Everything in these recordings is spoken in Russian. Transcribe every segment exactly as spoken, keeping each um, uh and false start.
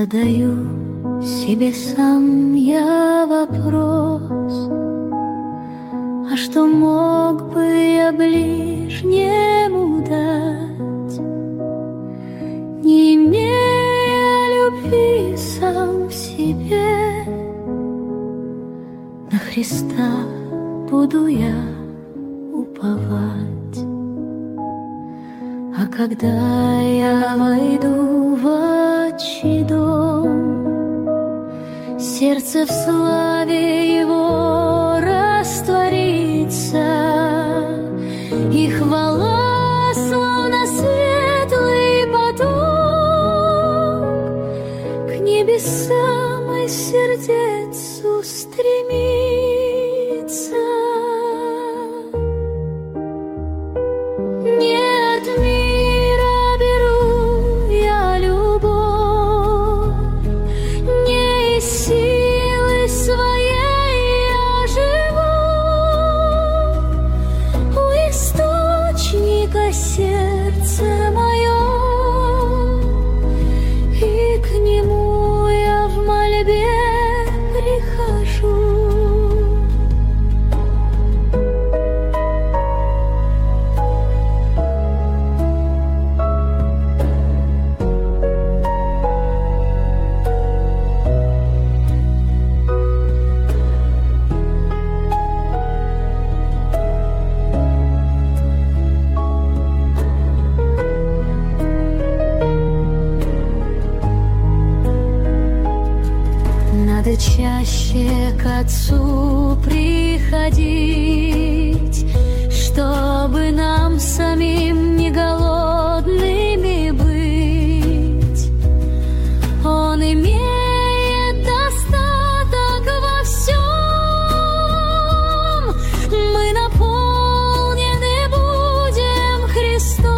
Задаю себе сам я вопрос: а что мог бы я ближнему дать, не имея любви сам в себе? На Христа буду я уповать, а когда я войду в отчий дом, сердце в славе Его растворится, и хвала, словно светлый поток, к небесам и сердцу стремится. Не от мира беру я любовь, не из силы своей я живу, у источника сердце мое, и к нему я в мольбе прихожу. Надо чаще к Отцу приходить, чтобы нам самим не голодными быть. Он имеет достаток во всем, мы наполнены будем Христом.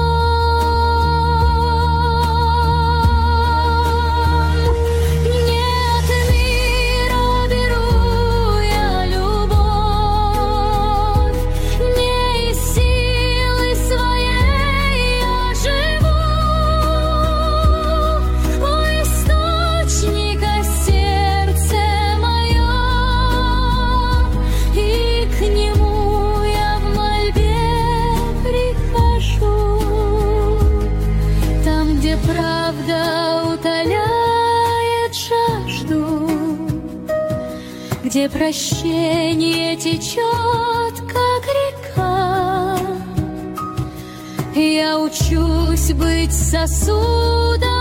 Где прощение течет, как река, я учусь быть сосудом